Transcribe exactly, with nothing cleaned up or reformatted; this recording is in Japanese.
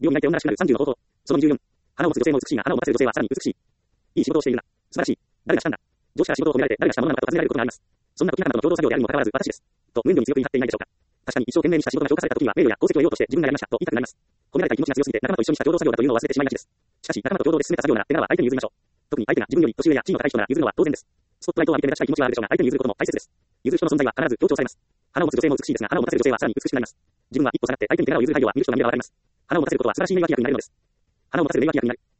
病に泣いて女らしくなるさんじゅうの方法。そのにじゅうよん。花を持つ女性も美しいが、花を持たせる女性はさらに美しい。いい仕事をしているな。素晴らしい。誰がしたんだ。上司から仕事を褒められて誰がしたものなのかと尋ねられることがあります。そんな時仲間との共同作業であるにもかかわらず、私です。と、無意味に強く言い張っていないでしょうか。確かに一生懸命にした仕事が評価された時には、名誉や功績を得ようとして自分がやりましたと言いたくなります。褒められた気持ちが強すぎて仲間と一緒にした共同作業だというのを忘れてしまいがちです。しかし、仲間と共同で進めた作業なら、手柄は相手に譲りましょう。特に相手が自分より年上や地位の高い人なら譲るのは当然です。スポットライトを浴びて目立ちたい気持ちはあるでしょうが、相手に譲ることも大切です。譲る人の存在は必ず強調されます。花を持つ女性も美しいですが、花を持たせる女性はさらに美しくなります。自分は一歩下がって相手に手柄を譲る配慮は見る人が見ればわかります。花を持たせることは素晴らしい名誉規約になるのです。花を持たせる名誉規約になる。